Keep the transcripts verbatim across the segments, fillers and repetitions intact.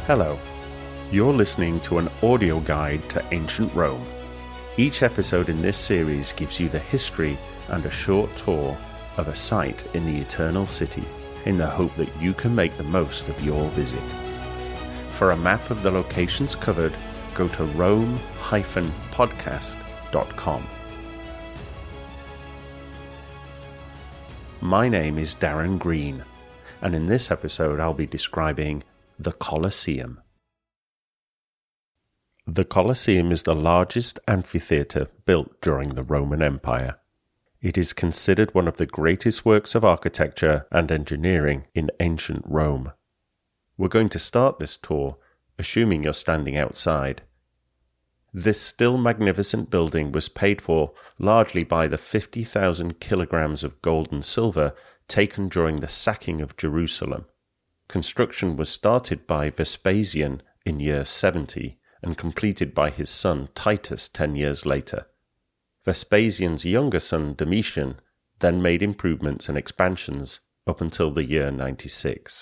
Hello, you're listening to an audio guide to ancient Rome. Each episode in this series gives you the history and a short tour of a site in the Eternal City, in the hope that you can make the most of your visit. For a map of the locations covered, go to rome dash podcast dot com. My name is Darren Green, and in this episode I'll be describing the Colosseum. The Colosseum is the largest amphitheatre built during the Roman Empire. It is considered one of the greatest works of architecture and engineering in ancient Rome. We're going to start this tour assuming you're standing outside. This still magnificent building was paid for largely by the fifty thousand kilograms of gold and silver taken during the sacking of Jerusalem. Construction was started by Vespasian in year seventy and completed by his son Titus ten years later. Vespasian's younger son Domitian then made improvements and expansions up until the year ninety-six.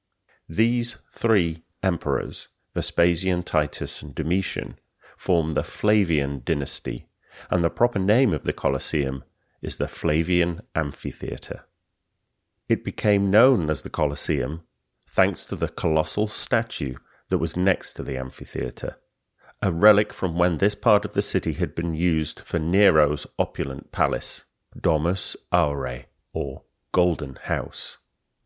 These three emperors, Vespasian, Titus, and Domitian, form the Flavian dynasty, and the proper name of the Colosseum is the Flavian Amphitheatre. It became known as the Colosseum thanks to the colossal statue that was next to the amphitheatre, a relic from when this part of the city had been used for Nero's opulent palace, Domus Aurea, or Golden House.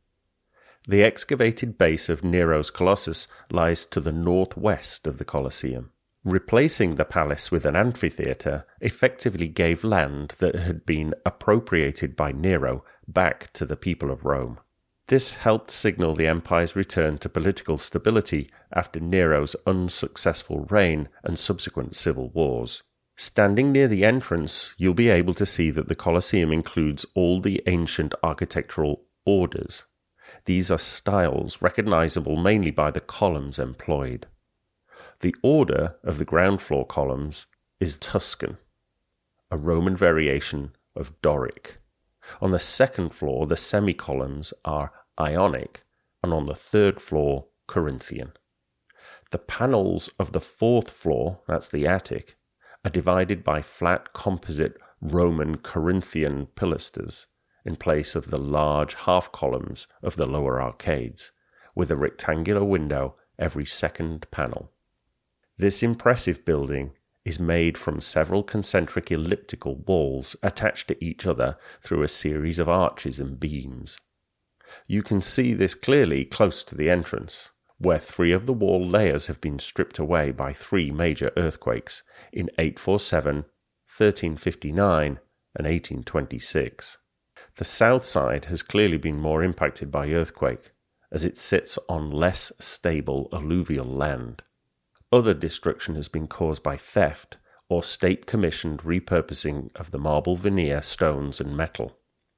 The excavated base of Nero's Colossus lies to the northwest of the Colosseum. Replacing the palace with an amphitheatre effectively gave land that had been appropriated by Nero back to the people of Rome. This helped signal the empire's return to political stability after Nero's unsuccessful reign and subsequent civil wars. Standing near the entrance, you'll be able to see that the Colosseum includes all the ancient architectural orders. These are styles recognizable mainly by the columns employed. The order of the ground floor columns is Tuscan, a Roman variation of Doric. On the second floor, the semi-columns are Ionic, and on the third floor, Corinthian. The panels of the fourth floor, that's the attic, are divided by flat composite Roman Corinthian pilasters in place of the large half-columns of the lower arcades, with a rectangular window every second panel. This impressive building is made from several concentric elliptical walls attached to each other through a series of arches and beams. You can see this clearly close to the entrance, where three of the wall layers have been stripped away by three major earthquakes in eight forty-seven, thirteen fifty-nine, and eighteen twenty-six. The south side has clearly been more impacted by earthquake, as it sits on less stable alluvial land. Other destruction has been caused by theft or state-commissioned repurposing of the marble veneer, stones, and metal.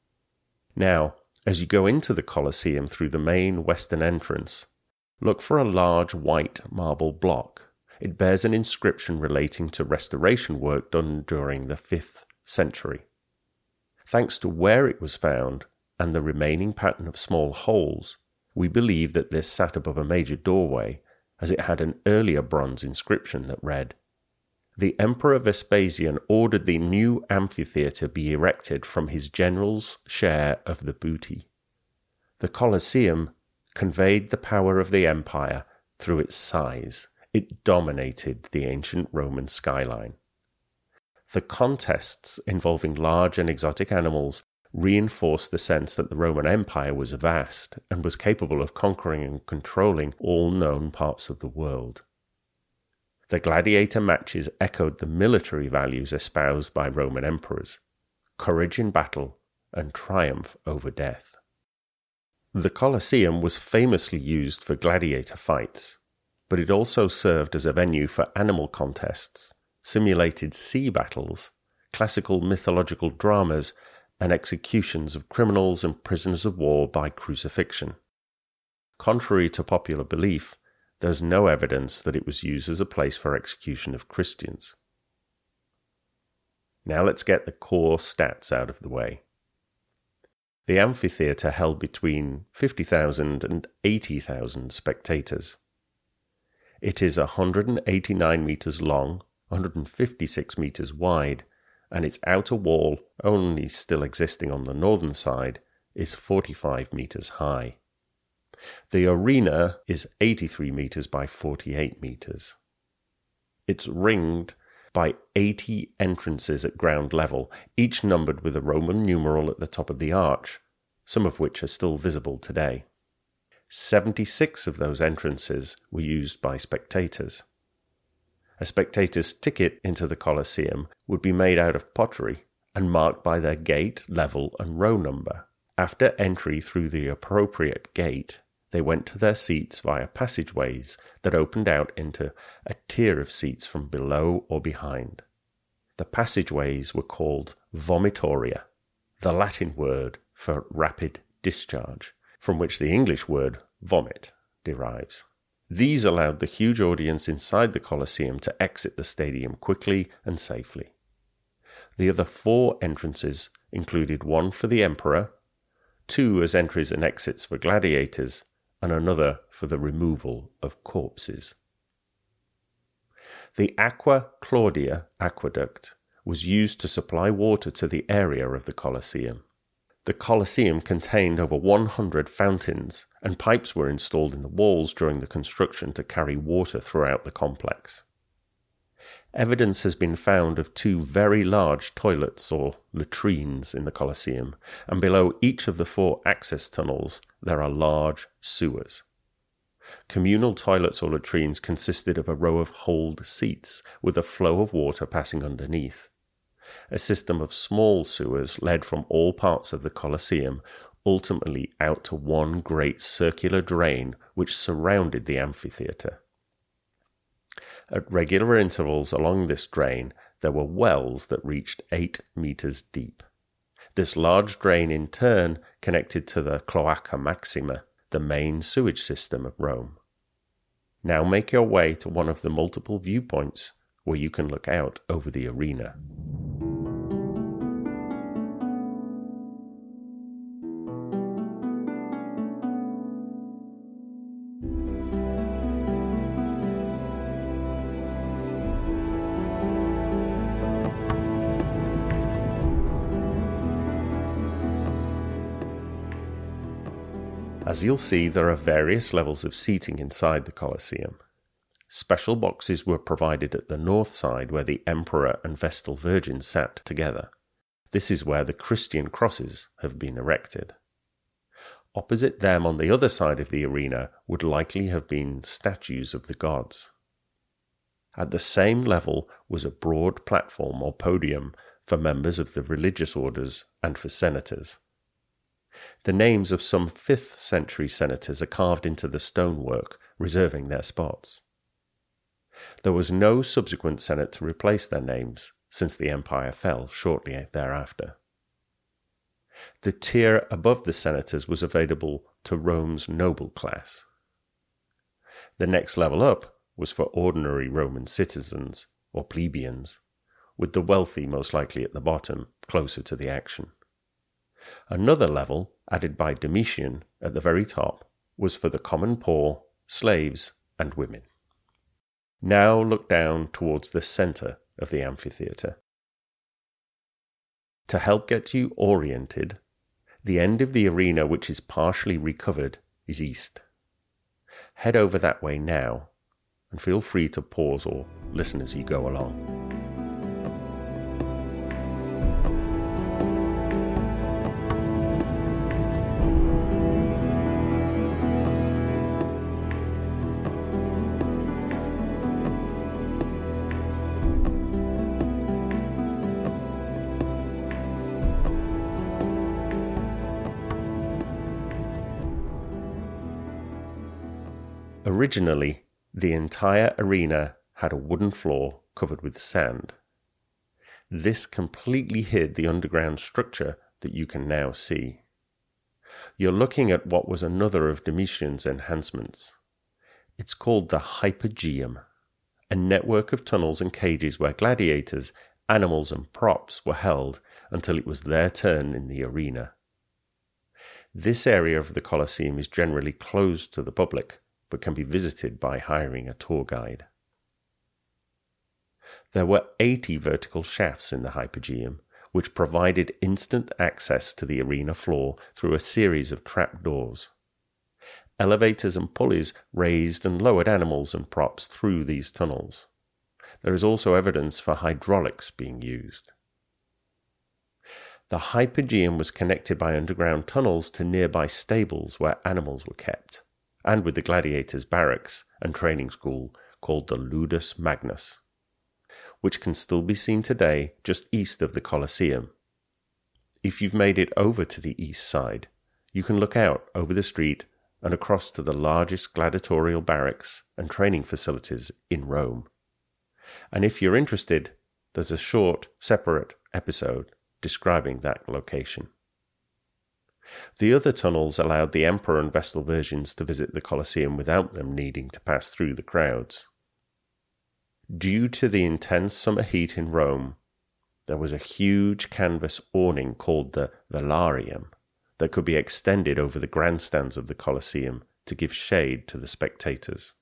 Now, as you go into the Colosseum through the main western entrance, look for a large white marble block. It bears an inscription relating to restoration work done during the fifth century. Thanks to where it was found and the remaining pattern of small holes, we believe that this sat above a major doorway, as it had an earlier bronze inscription that read, "The Emperor Vespasian ordered the new amphitheatre be erected from his general's share of the booty." The Colosseum conveyed the power of the empire through its size. It dominated the ancient Roman skyline. The contests involving large and exotic animals reinforced the sense that the Roman Empire was vast and was capable of conquering and controlling all known parts of the world. The gladiator matches echoed the military values espoused by Roman emperors: courage in battle and triumph over death. The Colosseum was famously used for gladiator fights, but it also served as a venue for animal contests, simulated sea battles, classical mythological dramas, and executions of criminals and prisoners of war by crucifixion. Contrary to popular belief, there is no evidence that it was used as a place for execution of Christians. Now let's get the core stats out of the way. The amphitheatre held between fifty thousand and eighty thousand spectators. It is one hundred eighty-nine metres long, one hundred fifty-six metres wide, and its outer wall, only still existing on the northern side, is forty-five metres high. The arena is eighty-three metres by forty-eight metres. It's ringed by eighty entrances at ground level, each numbered with a Roman numeral at the top of the arch, some of which are still visible today. seventy-six of those entrances were used by spectators. A spectator's ticket into the Colosseum would be made out of pottery and marked by their gate, level, and row number. After entry through the appropriate gate, they went to their seats via passageways that opened out into a tier of seats from below or behind. The passageways were called vomitoria, the Latin word for rapid discharge, from which the English word vomit derives. These allowed the huge audience inside the Colosseum to exit the stadium quickly and safely. The other four entrances included one for the emperor, two as entries and exits for gladiators, and another for the removal of corpses. The Aqua Claudia aqueduct was used to supply water to the area of the Colosseum. The Colosseum contained over one hundred fountains, and pipes were installed in the walls during the construction to carry water throughout the complex. Evidence has been found of two very large toilets or latrines in the Colosseum, and below each of the four access tunnels there are large sewers. Communal toilets or latrines consisted of a row of holed seats with a flow of water passing underneath. A system of small sewers led from all parts of the Colosseum, ultimately out to one great circular drain which surrounded the amphitheatre. At regular intervals along this drain, there were wells that reached eight metres deep. This large drain in turn connected to the Cloaca Maxima, the main sewage system of Rome. Now make your way to one of the multiple viewpoints where you can look out over the arena. As you'll see, there are various levels of seating inside the Colosseum. Special boxes were provided at the north side where the Emperor and Vestal Virgin sat together. This is where the Christian crosses have been erected. Opposite them on the other side of the arena would likely have been statues of the gods. At the same level was a broad platform or podium for members of the religious orders and for senators. The names of some fifth century senators are carved into the stonework, reserving their spots. There was no subsequent senate to replace their names, since the empire fell shortly thereafter. The tier above the senators was available to Rome's noble class. The next level up was for ordinary Roman citizens, or plebeians, with the wealthy most likely at the bottom, closer to the action. Another level, added by Domitian at the very top, was for the common poor, slaves, and women. Now look down towards the centre of the amphitheatre. To help get you oriented, the end of the arena which is partially recovered is east. Head over that way now, and feel free to pause or listen as you go along. Originally, the entire arena had a wooden floor covered with sand. This completely hid the underground structure that you can now see. You're looking at what was another of Domitian's enhancements. It's called the Hypogeum, a network of tunnels and cages where gladiators, animals and props were held until it was their turn in the arena. This area of the Colosseum is generally closed to the public, but can be visited by hiring a tour guide. There were eighty vertical shafts in the Hypogeum, which provided instant access to the arena floor through a series of trapdoors. Elevators and pulleys raised and lowered animals and props through these tunnels. There is also evidence for hydraulics being used. The Hypogeum was connected by underground tunnels to nearby stables where animals were kept, and with the gladiators' barracks and training school called the Ludus Magnus, which can still be seen today just east of the Colosseum. If you've made it over to the east side, you can look out over the street and across to the largest gladiatorial barracks and training facilities in Rome. And if you're interested, there's a short, separate episode describing that location. The other tunnels allowed the Emperor and Vestal Virgins to visit the Colosseum without them needing to pass through the crowds. Due to the intense summer heat in Rome, there was a huge canvas awning called the Velarium that could be extended over the grandstands of the Colosseum to give shade to the spectators.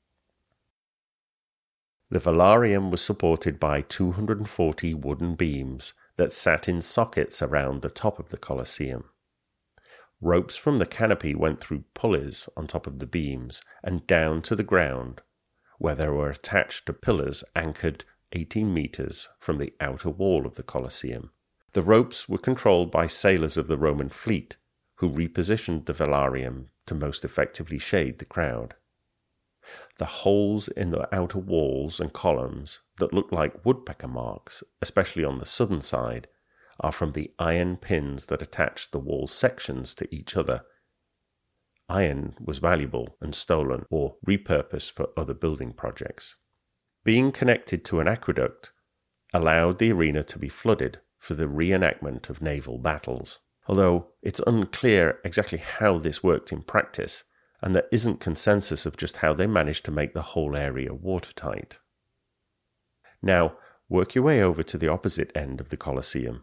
The Velarium was supported by two hundred forty wooden beams that sat in sockets around the top of the Colosseum. Ropes from the canopy went through pulleys on top of the beams and down to the ground, where they were attached to pillars anchored eighteen meters from the outer wall of the Colosseum. The ropes were controlled by sailors of the Roman fleet, who repositioned the Velarium to most effectively shade the crowd. The holes in the outer walls and columns that look like woodpecker marks, especially on the southern side, are from the iron pins that attached the wall sections to each other. Iron was valuable and stolen or repurposed for other building projects. Being connected to an aqueduct allowed the arena to be flooded for the reenactment of naval battles, although it's unclear exactly how this worked in practice, and there isn't consensus of just how they managed to make the whole area watertight. Now, work your way over to the opposite end of the Colosseum.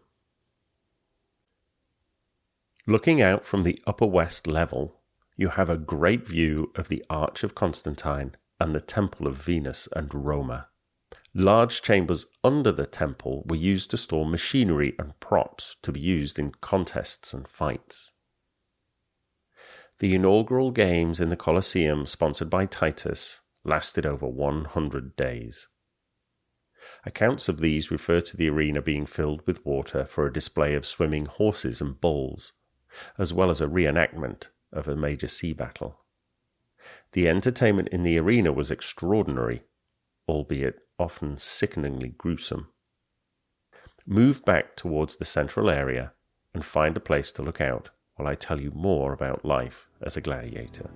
Looking out from the upper west level, you have a great view of the Arch of Constantine and the Temple of Venus and Roma. Large chambers under the temple were used to store machinery and props to be used in contests and fights. The inaugural games in the Colosseum, sponsored by Titus, lasted over one hundred days. Accounts of these refer to the arena being filled with water for a display of swimming horses and bulls, as well as a reenactment of a major sea battle. The entertainment in the arena was extraordinary, albeit often sickeningly gruesome. Move back towards the central area and find a place to look out while I tell you more about life as a gladiator.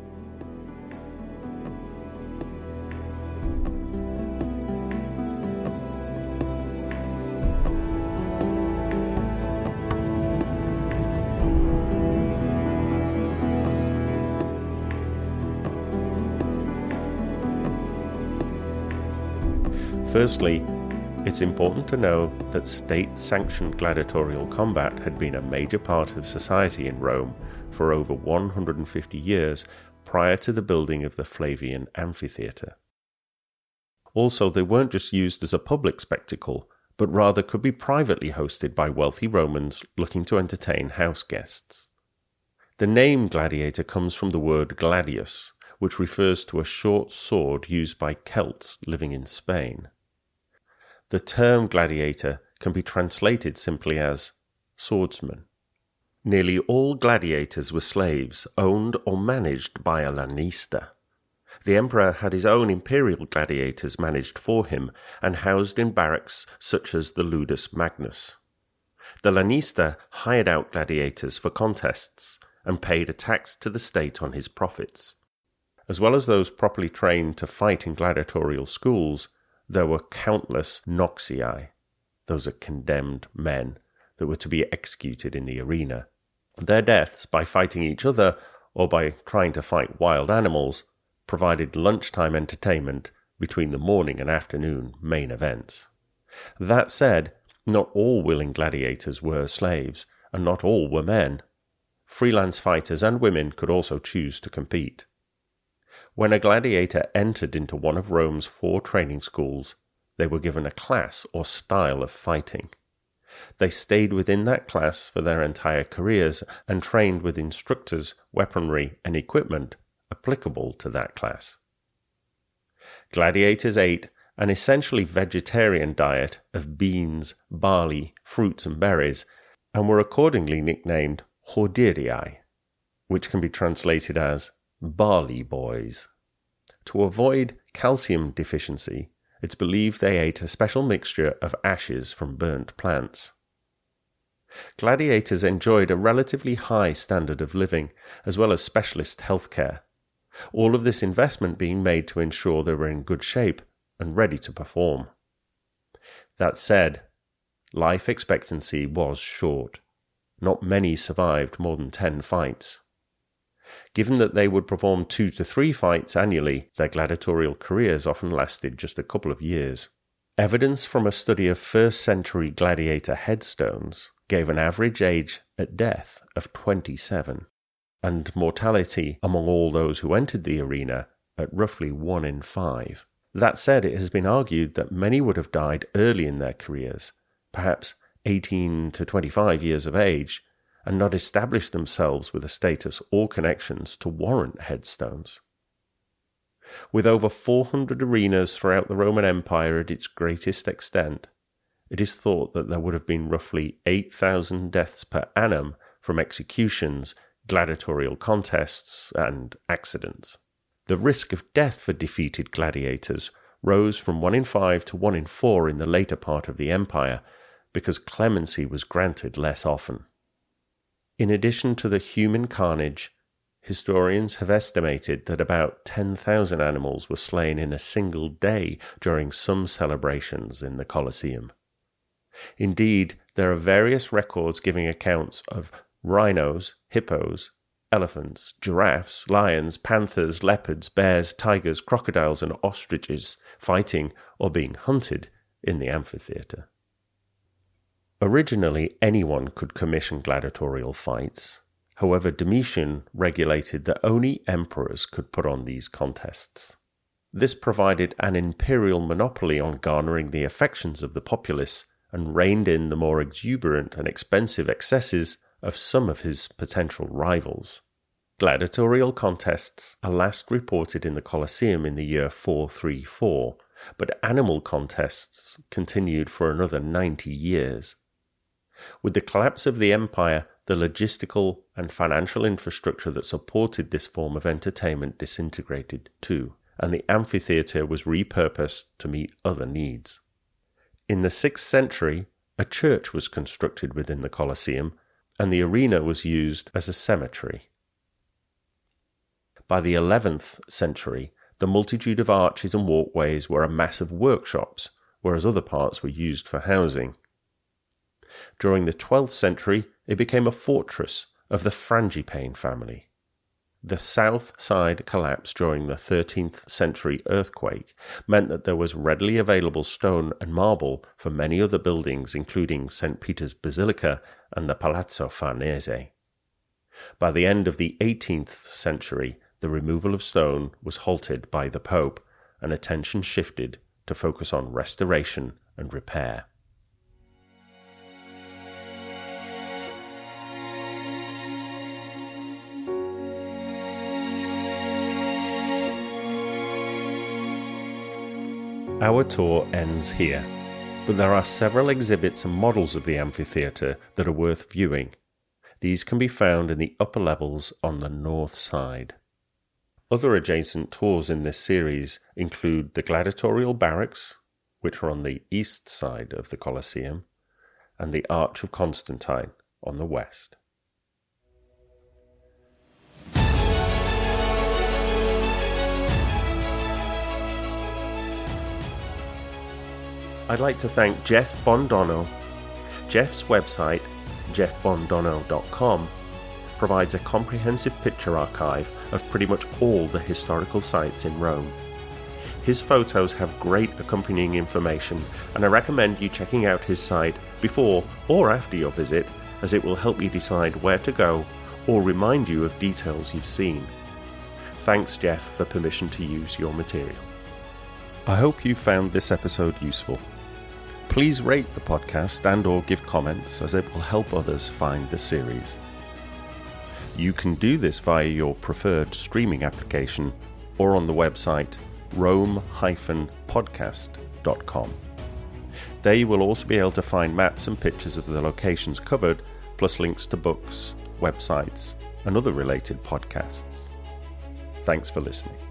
Firstly, it's important to know that state-sanctioned gladiatorial combat had been a major part of society in Rome for over one hundred fifty years prior to the building of the Flavian amphitheatre. Also, they weren't just used as a public spectacle, but rather could be privately hosted by wealthy Romans looking to entertain house guests. The name gladiator comes from the word gladius, which refers to a short sword used by Celts living in Spain. The term gladiator can be translated simply as swordsman. Nearly all gladiators were slaves owned or managed by a lanista. The emperor had his own imperial gladiators managed for him and housed in barracks such as the Ludus Magnus. The lanista hired out gladiators for contests and paid a tax to the state on his profits. As well as those properly trained to fight in gladiatorial schools, there were countless noxii, those are condemned men, that were to be executed in the arena. Their deaths, by fighting each other or by trying to fight wild animals, provided lunchtime entertainment between the morning and afternoon main events. That said, not all willing gladiators were slaves, and not all were men. Freelance fighters and women could also choose to compete. When a gladiator entered into one of Rome's four training schools, they were given a class or style of fighting. They stayed within that class for their entire careers and trained with instructors, weaponry, and equipment applicable to that class. Gladiators ate an essentially vegetarian diet of beans, barley, fruits, and berries, and were accordingly nicknamed horderii, which can be translated as barley boys. To avoid calcium deficiency, it's believed they ate a special mixture of ashes from burnt plants. Gladiators enjoyed a relatively high standard of living, as well as specialist healthcare, all of this investment being made to ensure they were in good shape and ready to perform. That said, life expectancy was short. Not many survived more than ten fights. Given that they would perform two to three fights annually, their gladiatorial careers often lasted just a couple of years. Evidence from a study of first-century gladiator headstones gave an average age at death of twenty-seven, and mortality among all those who entered the arena at roughly one in five. That said, it has been argued that many would have died early in their careers, perhaps eighteen to twenty-five years of age, and not established themselves with a status or connections to warrant headstones. With over four hundred arenas throughout the Roman Empire at its greatest extent, it is thought that there would have been roughly eight thousand deaths per annum from executions, gladiatorial contests, and accidents. The risk of death for defeated gladiators rose from one in five to one in four in the later part of the empire, because clemency was granted less often. In addition to the human carnage, historians have estimated that about ten thousand animals were slain in a single day during some celebrations in the Colosseum. Indeed, there are various records giving accounts of rhinos, hippos, elephants, giraffes, lions, panthers, leopards, bears, tigers, crocodiles, and ostriches fighting or being hunted in the amphitheatre. Originally, anyone could commission gladiatorial fights. However, Domitian regulated that only emperors could put on these contests. This provided an imperial monopoly on garnering the affections of the populace and reined in the more exuberant and expensive excesses of some of his potential rivals. Gladiatorial contests are last reported in the Colosseum in the year four thirty-four, but animal contests continued for another ninety years. With the collapse of the empire, the logistical and financial infrastructure that supported this form of entertainment disintegrated too, and the amphitheatre was repurposed to meet other needs. In the sixth century, a church was constructed within the Colosseum, and the arena was used as a cemetery. By the eleventh century, the multitude of arches and walkways were a mass of workshops, whereas other parts were used for housing. During the twelfth century, it became a fortress of the Frangipane family. The south side collapse during the thirteenth century earthquake meant that there was readily available stone and marble for many other buildings, including Saint Peter's Basilica and the Palazzo Farnese. By the end of the eighteenth century, the removal of stone was halted by the Pope, and attention shifted to focus on restoration and repair. Our tour ends here, but there are several exhibits and models of the amphitheatre that are worth viewing. These can be found in the upper levels on the north side. Other adjacent tours in this series include the gladiatorial barracks, which are on the east side of the Colosseum, and the Arch of Constantine on the west. I'd like to thank Jeff Bondono. Jeff's website, jeff bondono dot com, provides a comprehensive picture archive of pretty much all the historical sites in Rome. His photos have great accompanying information, and I recommend you checking out his site before or after your visit, as it will help you decide where to go or remind you of details you've seen. Thanks, Jeff, for permission to use your material. I hope you found this episode useful. Please rate the podcast and or give comments, as it will help others find the series. You can do this via your preferred streaming application or on the website rome dash podcast dot com. There you will also be able to find maps and pictures of the locations covered, plus links to books, websites, and other related podcasts. Thanks for listening.